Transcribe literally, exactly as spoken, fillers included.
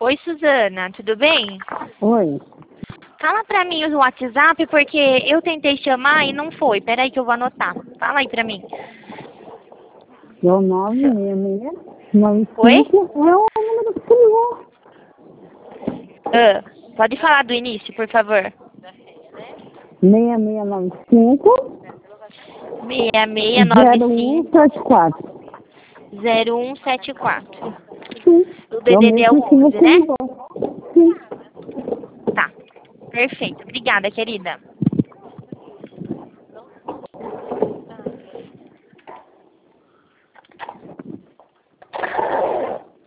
Oi, Suzana, tudo bem? Oi. Fala pra mim o WhatsApp, porque eu tentei chamar e não foi. Peraí que eu vou anotar. Fala aí pra mim. É o nove seis seis nove Oi? cinco. É o número do celular. Ah, pode falar do início, por favor. seis seis nove cinco. seis seis nove zero um cinco sete quatro. zero um sete quatro. Sim. O É o D D D é o mesmo que onze, você né? ligou. Sim. Tá. Perfeito. Obrigada, querida.